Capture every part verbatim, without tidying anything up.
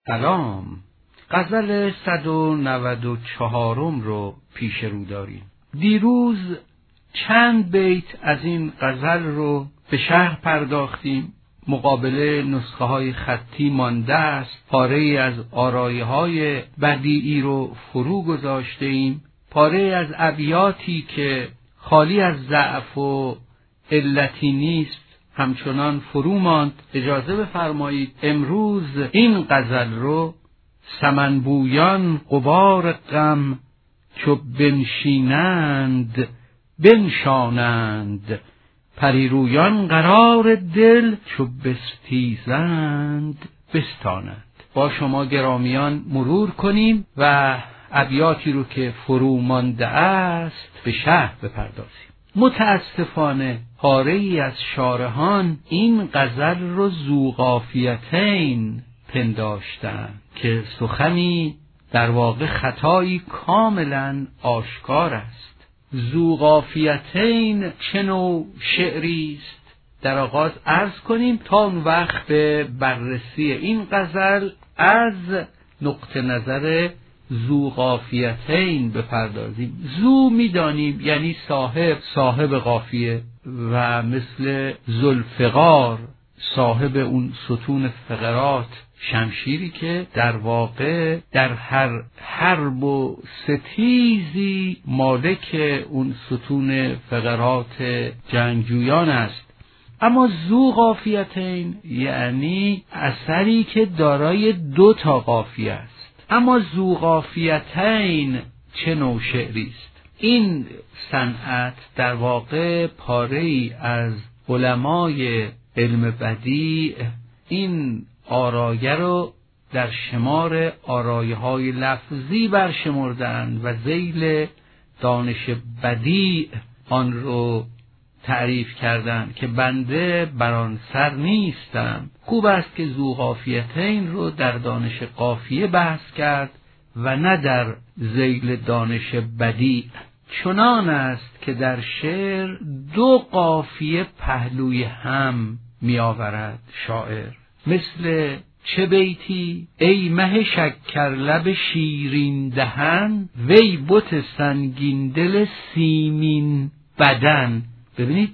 سلام. غزل صد و نود و چهارم رو پیش رو داریم. دیروز چند بیت از این غزل رو به شرح پرداختیم. مقابل نسخه های خطی مانده است. پاره ای از آرایه های بدیعی رو فرو گذاشته ایم. پاره ای از ابیاتی که خالی از ضعف و علتی نیست همچنان فرو ماند. اجازه بفرمایید امروز این غزل رو سمنبویان غبار غم چو بنشینند بنشانند، پریرویان قرار دل چو بستیزند بستانند. با شما گرامیان مرور کنیم و ابیاتی رو که فرو مانده است به شرح بپردازیم. متاسفانه پاره‌ای از شارحان این غزل رو ذو قافیتین پنداشتند که سخنی در واقع خطایی کاملا آشکار است. ذو قافیتین چه نوع شعری است؟ در آغاز عرض کنیم تا اون وقت به بررسی این غزل از نقطه نظر ذو قافیتین بپردازیم. ذو میدانیم یعنی صاحب، صاحب قافیه، و مثل ذوالفقار صاحب اون ستون فقرات، شمشیری که در واقع در هر حرب و ستیزی مالک اون ستون فقرات جنگجویان است. اما ذو قافیتین یعنی اثری که دارای دو تا قافیه است. اما ذو قافیتین چه نوع شعری است؟ این صنعت در واقع پاره‌ای از علمای علم بدیع این آرایه رو در شمار آرایه های لفظی برشمردند و ذیل دانش بدیع آن رو تعریف کردند که بنده بر آن سر نیستم. خوب است که ذو قافیتین رو در دانش قافیه بحث کرد و نه در ذیل دانش بدیع. چنان است که در شعر دو قافیه پهلوی هم می آورد شاعر. مثل چه بیتی؟ ای مه شکر لب شیرین دهن، وی بت سنگین دل سیمین بدن. ببینید،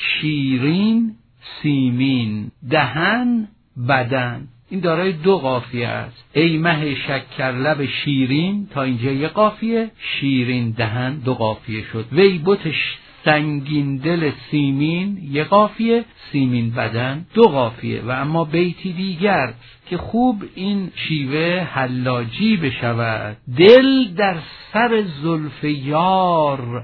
شیرین، سیمین، دهن، بدن، این دارای دو قافیه است. ای مه شکر لب شیرین، تا اینجا یک قافیه، شیرین دهن دو قافیه شد. وی بت سنگین دل سیمین یک قافیه، سیمین بدن دو قافیه. و اما بیتی دیگر که خوب این شیوه حلاجی بشود: دل در سر زلف یار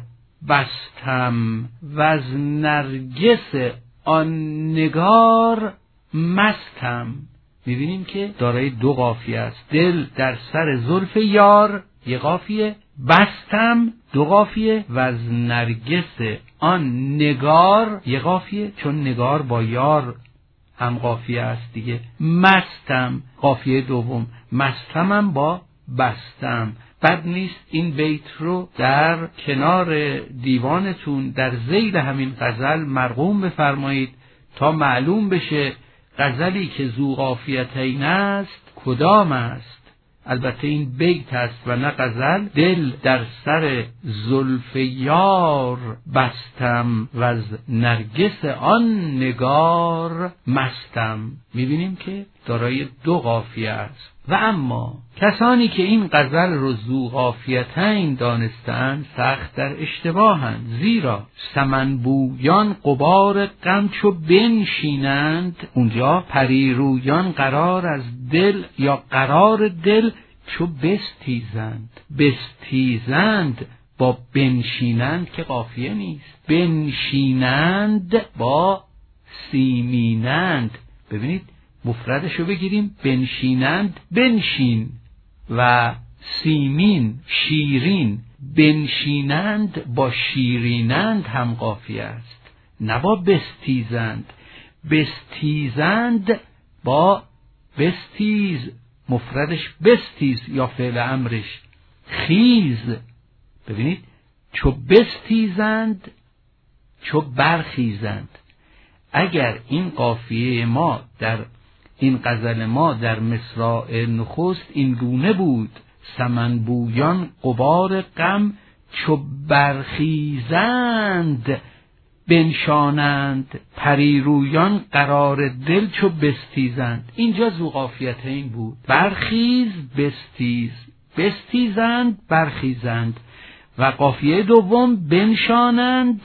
بستم و از نرگس آن نگار مستم. میبینیم که دارای دو قافیه است. دل در سر زلف یار یک قافیه، بستم دو قافیه، و از نرگس آن نگار یک قافیه، چون نگار با یار هم قافیه است دیگه. مستم قافیه دوم، مستمم با بستم. بد نیست این بیت رو در کنار دیوانتون در ذیل همین غزل مرقوم بفرمایید تا معلوم بشه غزلی که ذو قافیتین است کدام است. البته این بیت است و نه غزل. دل در سر زلف یار بستم و از نرگس آن نگار مستم. میبینیم که دارای دو قافیه است. و اما کسانی که این غزل رو ذو قافیتین دانستند سخت در اشتباهند، زیرا سمنبویان غبار غم چو بنشینند، اونجا پریرویان قرار از دل یا قرار دل چو بستیزند. بستیزند با بنشینند که قافیه نیست. بنشینند با سیمینند. ببینید مفردشو بگیریم، بنشینند بنشین، و سیمین شیرین. بنشینند با شیرینند هم قافیه است، نه با بستیزند. بستیزند با بستیز، مفردش بستیز یا فعل امرش خیز. ببینید چو بستیزند چو برخیزند. اگر این قافیه ما در این غزل ما در مصرع نخست این گونه بود: سمن بویان غبار غم چو برخیزند بنشانند، پریرویان قرار دل چو بستیزند. اینجا ذو قافیتین بود: برخیز بستیز، بستیزند برخیزند، و قافیه دوم بنشانند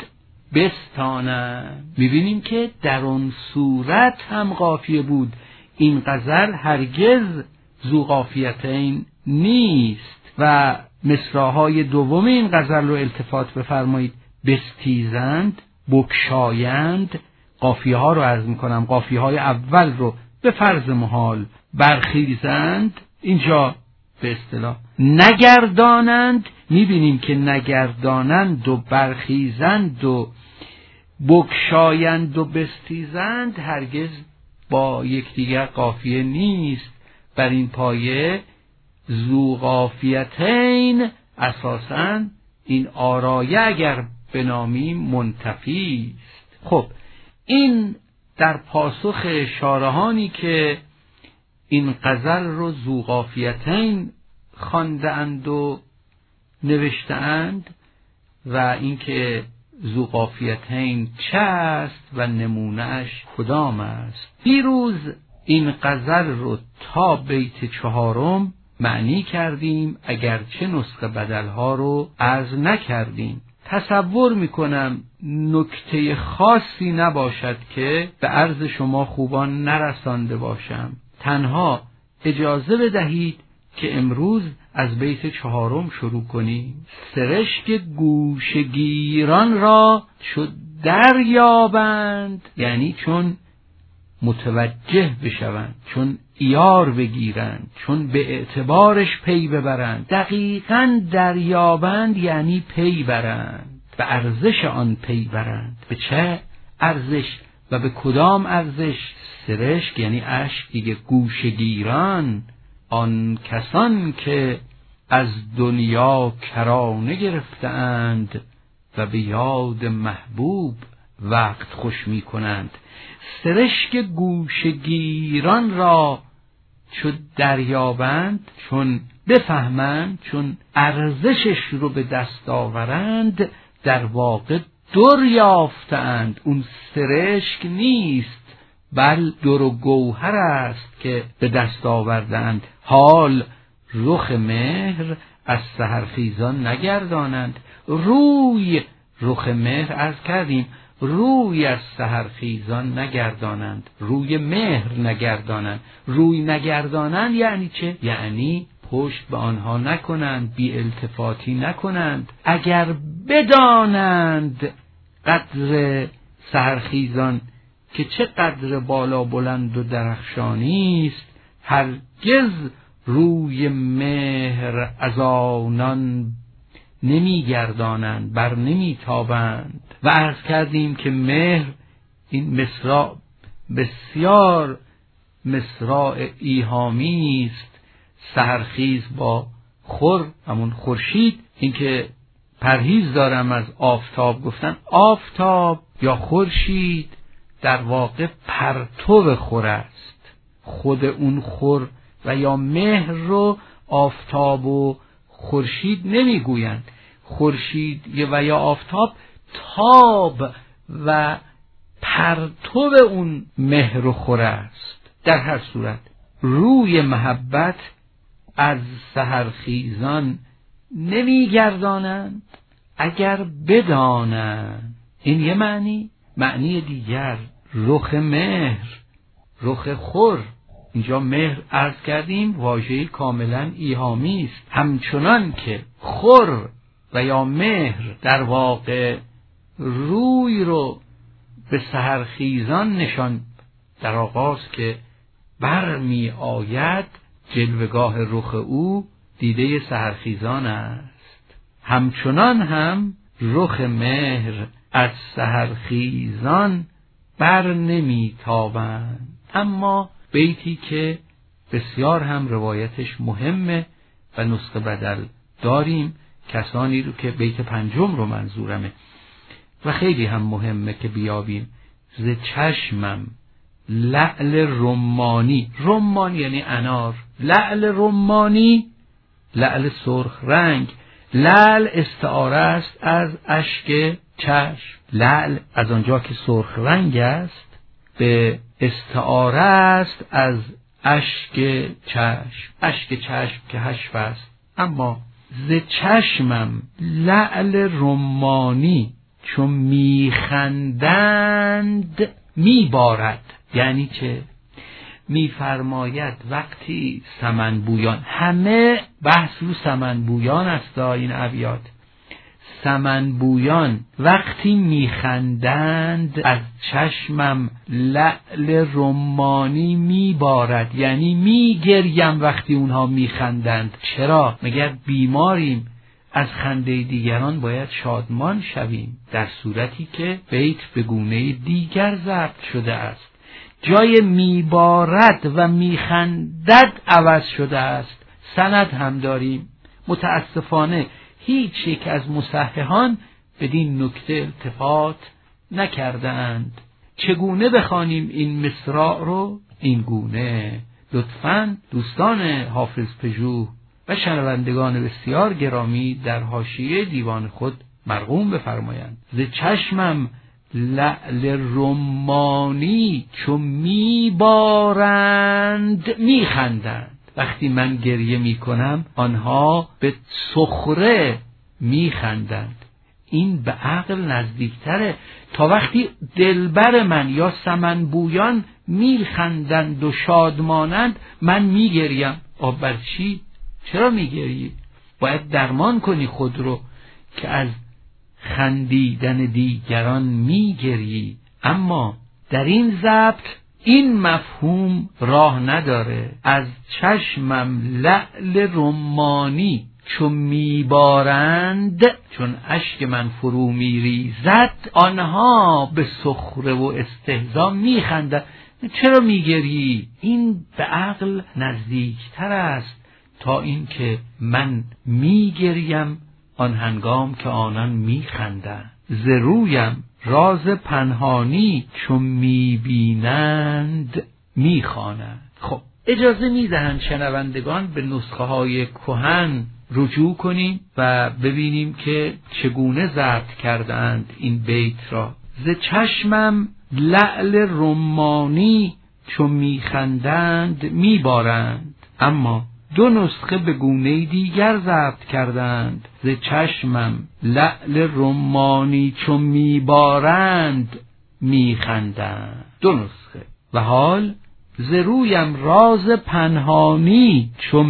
بستانند. میبینیم که در اون صورت هم قافیه بود. این غزل هرگز ذو قافیتین نیست. و مصرع‌های دوم این غزل رو التفات بفرمایید: بستیزند، بکشایند. قافیه ها رو عرض میکنم، قافیه های اول رو به فرض محال. برخیزند اینجا به اصطلاح نگردانند. میبینیم که نگردانند و برخیزند و بکشایند و بستیزند هرگز با یکدیگر قافیه نیست. بر این پایه ذو قافیتین اساساً این آرایه اگر بنامیم منتفی است. خب این در پاسخ شارحانی که این غزل رو ذو قافیتین خوانده‌اند و نوشته‌اند، و اینکه ذو قافیتین چه است و نمونه‌اش کدام است. دیروز این غزل رو تا بیت چهارم معنی کردیم، اگرچه نسخه بدلها رو عرض نکردیم. تصور میکنم نکته خاصی نباشد که به عرض شما خوبان نرسانده باشم. تنها اجازه بدهید که امروز از بیت چهارم شروع کنیم. سرشک گوشگیران را شد دریابند، یعنی چون متوجه بشوند، چون ایار بگیرند، چون به اعتبارش پی ببرند. دقیقاً دریابند یعنی پی برند، به ارزش آن پی برند. به چه ارزش و به کدام ارزش؟ سرشک یعنی اشک دیگه. گوشگیران آن کسان که از دنیا کرانه گرفتند و به یاد محبوب وقت خوش می کنند. سرشک گوشگیران را چون دریابند، چون بفهمند، چون ارزشش رو به دست آورند، در واقع در یافتند. اون سرشک نیست بل در و گوهر است که به دست آوردند. حال رخ مهر از سحرخیزان نگردانند. روی رخ مهر عرض کردیم، روی از سحرخیزان نگردانند، روی مهر نگردانند. روی نگردانند یعنی چه؟ یعنی پشت به آنها نکنند، بی التفاتی نکنند. اگر بدانند قدر سحرخیزان که چه قدر بالا بلند و درخشانی است، هرگز روی مهر از آنان نمی گردانند، بر نمی تابند. و عرض کردیم که مهر این مصرع بسیار مصرع ایهامی است. سحرخیز با خور، همون خورشید، این که پرهیز دارم از آفتاب گفتن، آفتاب یا خورشید در واقع پرتو خور است. خود اون خور و یا مهر رو آفتاب و خورشید نمیگویند. خورشید و یا آفتاب تاب و پرتو اون مهر و خور است. در هر صورت روی محبت از سحرخیزان نمیگردانند اگر بدانند. این یه معنی. معنی دیگر رخ مهر، رخ خور. اینجا مهر عرض کردیم واژه‌ای کاملا ایهامی است. همچنان که خور و یا مهر در واقع روی رو به سحرخیزان نشان در آغاز که برمی آید، جلوگاه رخ او دیده سحرخیزان است. همچنان هم رخ مهر از سحرخیزان بر نمی تابند. اما بیتی که بسیار هم روایتش مهمه و نسخه بدل داریم، کسانی رو که بیت پنجم رو منظورمه و خیلی هم مهمه که بیابیم: ز چشمم لعل رمانی. رمان یعنی انار. لعل رمانی، لعل سرخ رنگ. لعل استعاره است از اشک چشم. لعل از آنجا که سرخ رنگ است به استعاره است از اشک چشم. اشک چشم که حشو است. اما ز چشمم لعل رمانی چون میخندند میبارد. یعنی چه؟ میفرماید وقتی سمن بویان، همه بحث رو سمن بویان است این ابیات، سمن بویان وقتی میخندند از چشمم لعل رمانی میبارد. یعنی میگریم وقتی اونها میخندند. چرا؟ مگر بیماریم؟ از خنده دیگران باید شادمان شویم، در صورتی که بیت به گونه دیگر ضبط شده است. جای میبارد و میخندد عوض شده است. سند هم داریم. متاسفانه هیچ یک از مصححان بدین نکته التفات نکردند. چگونه بخوانیم این مصرع رو؟ این گونه. لطفاً دوستان حافظ پژوه و شنوندگان بسیار گرامی در حاشیه دیوان خود مرقوم بفرمایند. ز چشمم لعل رمانی چون میبارند میخندند. وقتی من گریه میکنم آنها به سخره میخندند. این به عقل نزدیکتره تا وقتی دلبر من یا سمن بویان میخندند و شادمانند من میگریم. آب بر چی؟ چرا میگری؟ باید درمان کنی خود رو که از خندیدن دیگران میگری. اما در این ضبط این مفهوم راه نداره. از چشمم لعل رمانی چون میبارند، چون اشک من فرو میریزد، آنها به سخره و استهزا میخندند. چرا میگری؟ این به عقل نزدیکتر است تا این که من میگریم آن هنگام که آنان میخندند. ز رویم راز پنهانی چون میبینند میخوانند. خب اجازه میدهند شنوندگان به نسخه های کهن رجوع کنیم و ببینیم که چگونه ضبط کردند این بیت را. ز چشمم لعل رمانی چون میخندند میبارند. اما دو نسخه به گونه دیگر ضبط کردند. ز چشمم لعل رمانی چون میبارند میخندند. دو نسخه. و حال ز رویم راز پنهانی چون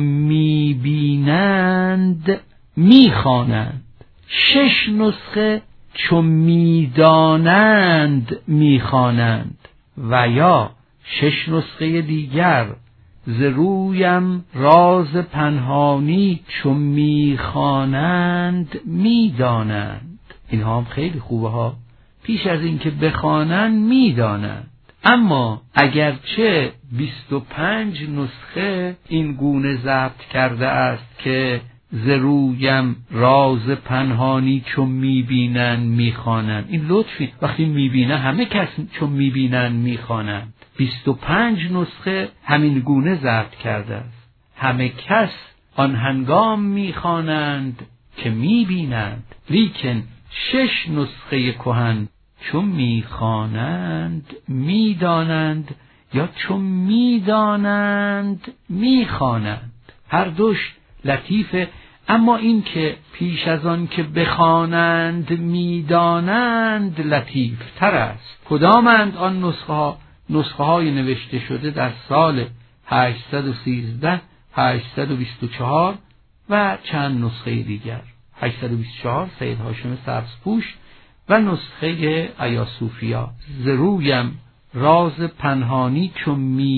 میبینند میخوانند. شش نسخه چون میدانند میخوانند. و یا شش نسخه دیگر ز رویم راز پنهانی چون میخوانند میدانند. اینها هم خیلی خوبه ها. پیش از این که بخوانند میدانند. اما اگرچه بیست و پنج نسخه این گونه ضبط کرده است که ز رویم راز پنهانی چون میبینند میخوانند، این لطفی وقتی میبینه همه کس چون میبینند میخوانند. بیست و پنج نسخه همین گونه ضبط کرده است. همه کس آن هنگام میخوانند که میبینند. لیکن شش نسخه کهن چون میخوانند میدانند یا چون میدانند میخوانند. هر دوش لطیفه. اما این که پیش از آن که بخوانند میدانند لطیف تر است. کدامند آن نسخه ها؟ نسخه های نوشته شده در سال هشتصد و سیزده، هشتصد و بیست و چهار و چند نسخه دیگر. هشتصد و بیست و چهار سید هاشم سبزپوش و نسخه ایاصوفیا. ز رویم راز پنهانی چون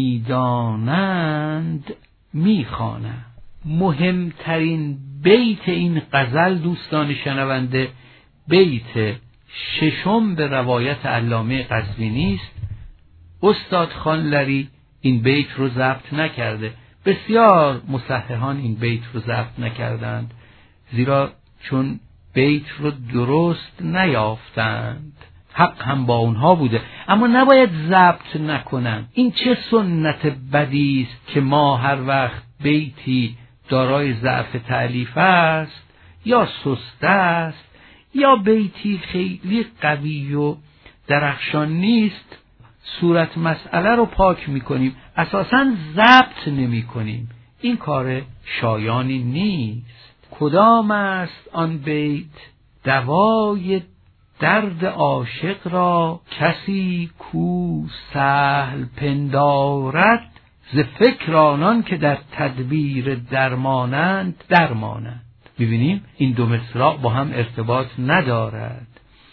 میدانند میخوانند. مهمترین بیت این غزل دوستان شنونده بیت ششم به روایت علامه قزوینی است. استاد خان لری این بیت رو ضبط نکرده. بسیار مصححان این بیت رو ضبط نکردند، زیرا چون بیت رو درست نیافتند حق هم با اونها بوده، اما نباید ضبط نکنن. این چه سنت بدی است که ما هر وقت بیتی دارای ضعف تألیف است یا سست است یا بیتی خیلی قوی و درخشان نیست، صورت مسئله رو پاک میکنیم، اساساً ضبط نمی کنیم. این کار شایانی نیست. کدام است آن بیت؟ دوای درد عاشق را کسی کو سهل پندارد، ز فکر آنان که در تدبیر درمانند درمانند. ببینیم این دو مصرع با هم ارتباط ندارد.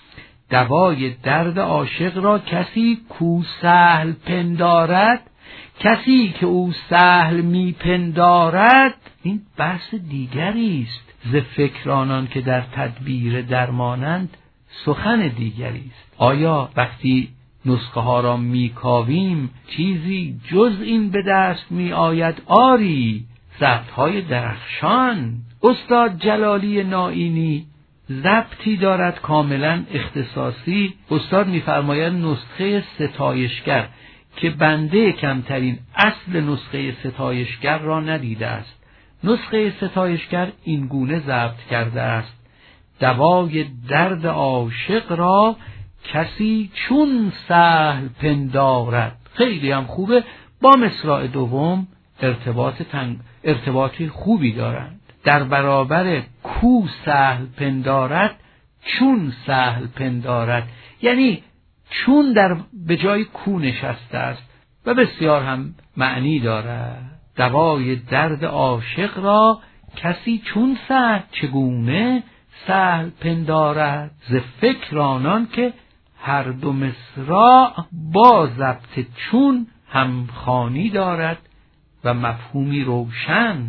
دوای درد عاشق را کسی کو سهل پندارد، کسی که او سهل میپندارد، این بحث دیگری است. ز فکر آنان که در تدبیر درمانند سخن دیگری است. آیا وقتی نسخه ها را میکاویم چیزی جز این به دست می آید؟ آری، ضبط های درخشان. استاد جلالی نائینی ضبطی دارد کاملا اختصاصی. استاد میفرماید نسخه ستایشگر که بنده کمترین اصل نسخه ستایشگر را ندیده است. نسخه ستایشگر این گونه ضبط کرده است: دوای درد عاشق را کسی چون سهل پندارد. خیلی هم خوبه، با مصرع دوم ارتباط تنگ ارتباطی خوبی دارند. در برابر کو سهل پندارد چون سهل پندارد، یعنی چون در به جای کو نشسته است و بسیار هم معنی دارد. دوای درد عاشق را کسی چون سهل، چگونه سهل پندارد، ز فکر آنان که هر دو مصرع با ضبط چون همخوانی دارد و مفهومی روشن.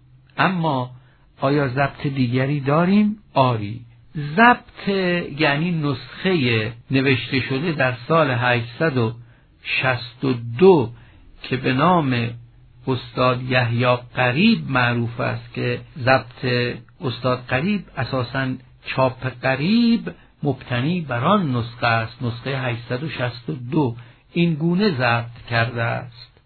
اما آیا ضبط دیگری داریم؟ آری. ضبط یعنی نسخه نوشته شده در سال هشتصد و شصت و دو که به نام استاد یحیی قریب معروف است، که ضبط استاد قریب اساساً چاپ قریب مبتنی بر آن نسخه است، نسخه هشتصد و شصت و دو این گونه ضبط کرده است: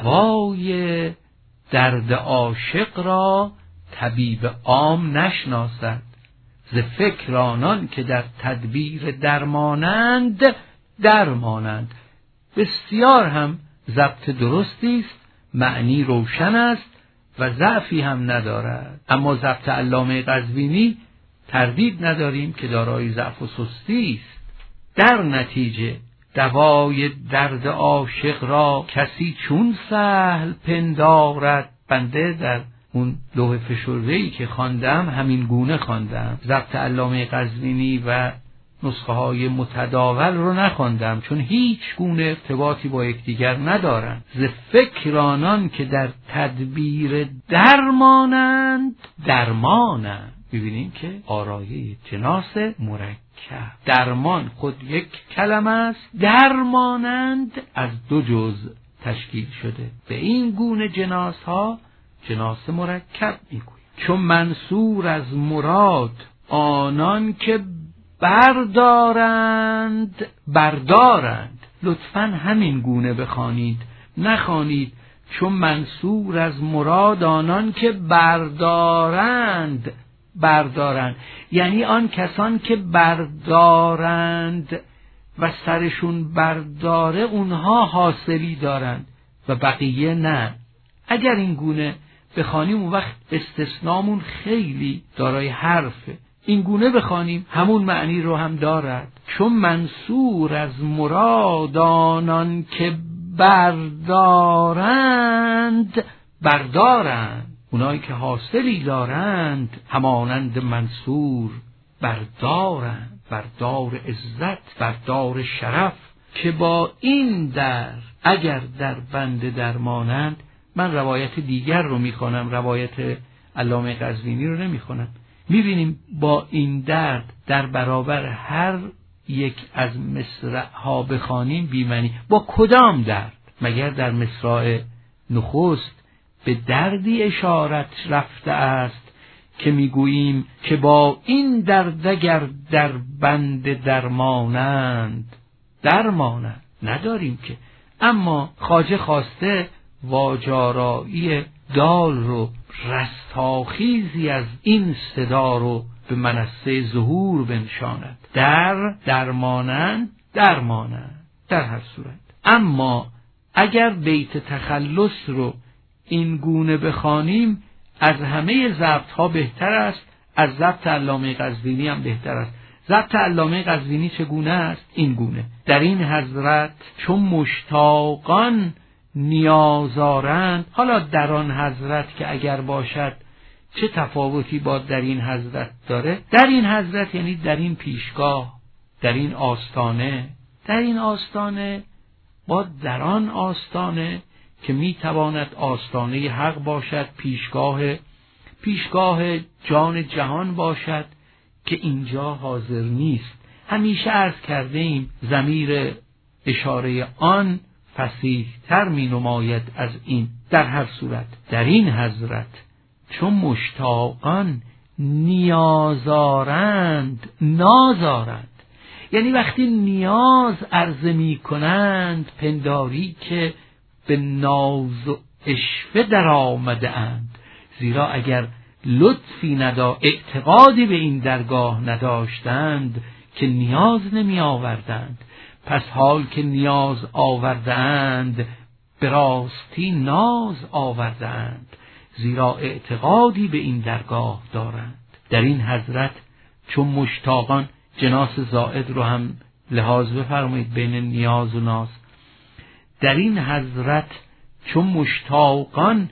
دوای درد عاشق را طبیب عام نشناسد، ز فکر آنان که در تدبیر درمانند درمانند. بسیار هم ضبط درستی است، معنی روشن است و ضعفی هم ندارد. اما ضبط علامه قزوینی تردید نداریم که دارای ضعف و سستی است. در نتیجه دوای درد عاشق را کسی چون سهل پندارد. بنده در اون لوح فشرده‌ای که خواندم همین گونه خواندم. ضبط علامه قزوینی و نسخه های متداول رو نخواندم، چون هیچ گونه ارتباطی با یکدیگر ندارند. ز فکر آنان که در تدبیر درمانند درمانند. ببینیم که آرایه جناس مرکب، درمان خود یک کلمه است، درمانند از دو جزء تشکیل شده. به این گونه جناس ها جناس مرکب میگوییم. چون منصور از مراد آنان که بردارند بردارند. لطفاً همین گونه بخوانید، نخوانید چون منصور از مراد آنان که بردارند بردارند، یعنی آن کسان که بردارند و سرشون برداره اونها حاصلی دارند و بقیه نه. اگر این گونه بخوانیم اون وقت استثنامون خیلی دارای حرفه. این گونه بخوانیم همون معنی رو هم دارد. چون منصور از مراد آنان که بردارند بردارند، اونایی که حاصلی دارند همانند منصور بردارند، بردار عزت، بردار شرف، که با این در اگر در بند درمانند. من روایت دیگر رو میخوانم، روایت علامه قزوینی رو نمیخوانم. میبینیم با این درد در برابر هر یک از مصرع ها بخوانیم بی‌معنی. با کدام درد؟ مگر در مصرع نخست به دردی اشارت رفته است که میگوییم که با این درد اگر در بند درمانند درمانند نداریم که، اما خواجه خواسته واجارایی دال رو، رستاخیزی از این صدا رو به منصه ظهور بنشاند. در درمانند درمانند در هر صورت. اما اگر بیت تخلص رو این گونه بخوانیم از همه ضبط ها بهتر است، از ضبط علامه قزوینی هم بهتر است. ضبط علامه قزوینی چگونه است؟ این گونه: در این حضرت چون مشتاقان نیازارند. حالا در آن حضرت که اگر باشد چه تفاوتی با در این حضرت داره؟ در این حضرت یعنی در این پیشگاه، در این آستانه. در این آستانه با در آن آستانه که میتواند آستانه حق باشد، پیشگاه پیشگاه جان جهان باشد که اینجا حاضر نیست. همیشه عرض کرده ایم ضمیر اشاره آن فصیح تر می نماید از این. در هر صورت در این حضرت چون مشتاقان نیازارند نازارند، یعنی وقتی نیاز عرضه می کنند پنداری که به ناز و عشوه در آمده اند، زیرا اگر لطفی ندا اعتقادی به این درگاه نداشتند که نیاز نمی آوردند. پس حال که نیاز آوردند به راستی ناز آوردند، زیرا اعتقادی به این درگاه دارند. در این حضرت چون مشتاقان، جناس زائد رو هم لحاظ بفرمایید بین نیاز و ناز. در این حضرت چون مشتاقان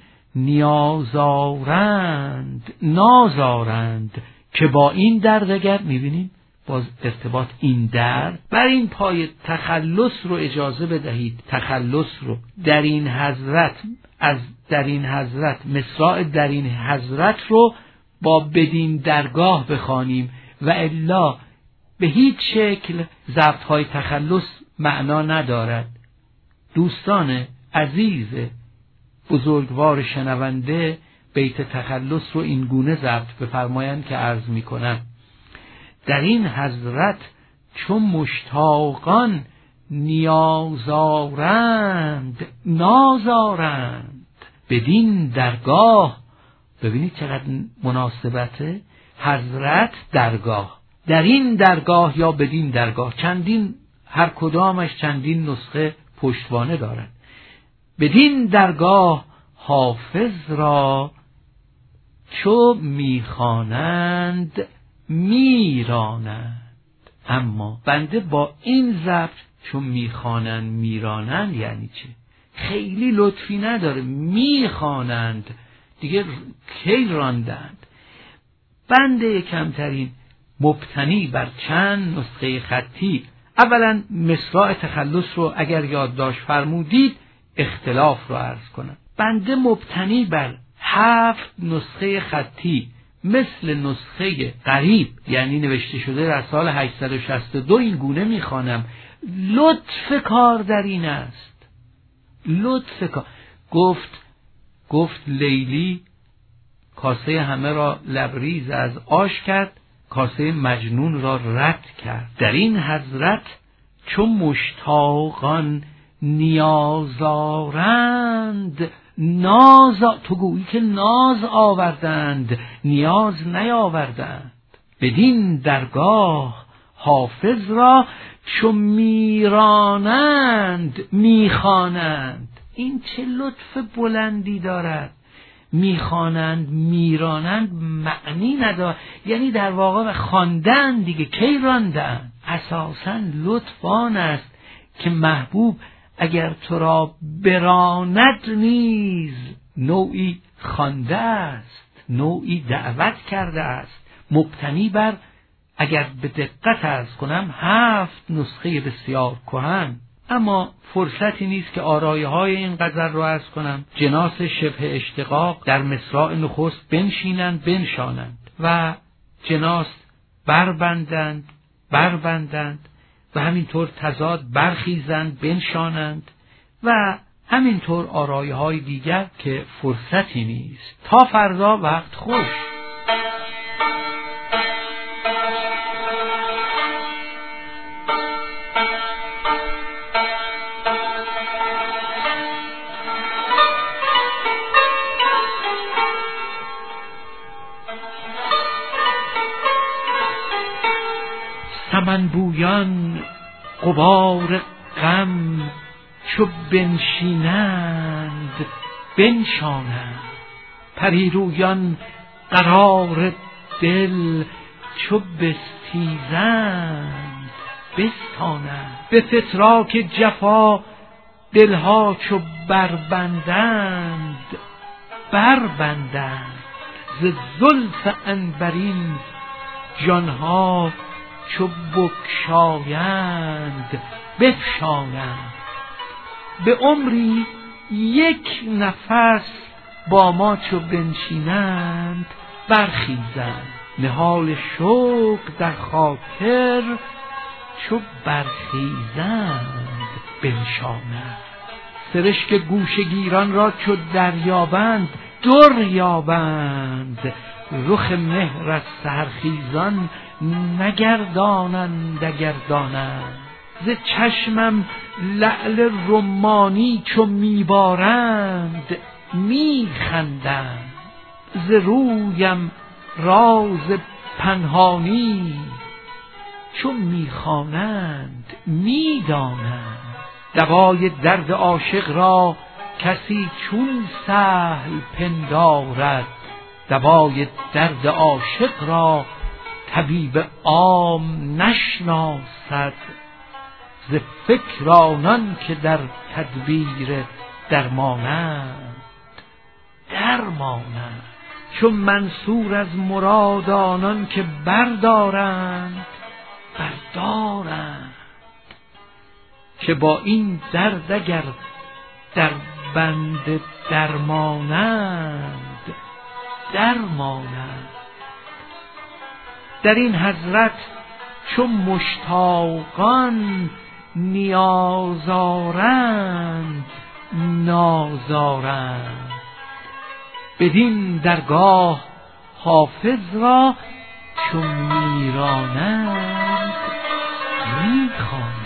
نیازارند نازارند که با این درد اگر میبینیم باز ارتباط این درد بر این پای تخلص رو اجازه بدهید. تخلص رو در این حضرت، از در این حضرت، مصرع در این حضرت رو با بدین درگاه بخوانیم و الا به هیچ شکل ضبط‌های تخلص معنا ندارد. دوستان عزیز بزرگوار شنونده بیت تخلص رو این گونه ضبط بفرمایند که عرض میکنم: در این حضرت چون مشتاقان نیازارند نازارند بدین درگاه. ببینید چقدر مناسبته، حضرت درگاه، در این درگاه یا بدین درگاه، چندین، هر کدامش چندین نسخه پشتوانه دارند. بدین درگاه حافظ را چو میخوانند میرانند. اما بنده با این ضبط چون میخوانند میرانند یعنی چه؟ خیلی لطفی نداره. میخوانند دیگه کی راندند؟ بنده کمترین مبتنی بر چند نسخه خطی. اولا مصرع تخلص رو اگر یادداشت فرمودید اختلاف رو عرض کنم. بنده مبتنی بر هفت نسخه خطی مثل نسخه قریب، یعنی نوشته شده در سال هشتصد و شصت و دو، این گونه میخوانم. لطف کار در این است، لطف کار. گفت گفت لیلی کاسه همه را لبریز از آش کرد، کاسه مجنون را رد کرد. در این حضرت چون مشتاقان نیازارند ناز، تو گویی که ناز آوردند نیاز نیاوردند. بدین درگاه حافظ را چون میرانند میخوانند. این چه لطف بلندی دارد. میخوانند میرانند معنی ندارد، یعنی در واقع خواندن دیگه، کی راندن. اساساً لطف آن است که محبوب اگر تو را براند نیز نوعی خوانده است، نوعی دعوت کرده است. مبتنی بر، اگر به دقت عرض کنم، هفت نسخه بسیار کهن. اما فرصتی نیست که آرایه های این غزل رو عرض کنم. جناس شبه اشتقاق در مصرع نخست بنشینند بنشانند و جناس بربندند بربندند و همینطور تضاد برخیزند بنشانند و همینطور آرایه های دیگر که فرصتی نیست. تا فردا وقت خوش. چمن بویان غبار غم چو بنشینند بنشانند، پریرویان قرار دل چو بستیزند بستانند. به فتراک جفا دلها چو بربندند بربندند، ز زلف عنبرین جانها چو بگشایند بفشانند. به عمری یک نفس با ما چو بنشینند برخیزند، نهال شوق در خاطر چو برخیزند بنشانند. سرشک گوشه گیران را چو دریابند در یابند، رخ مهر از سحرخیزان نگردانند اگر دانند. ز چشمم لعل رمانی چو میبارند میخندند، ز رویم راز پنهانی چو میخوانند میدانند. دوای درد عاشق را کسی چون سهل پندارد، دوای درد عاشق را طبیب عام نشناسد. ز فکر آنان که در تدبیر درمانند درمانند، چون منصور از مراد آنان که بردارند بردارند. که با این درد اگر در بند درمانند درمانند. در این حضرت چو مشتاقان نیازارند نازارند، بدین درگاه حافظ را چو میرانند میخوانند.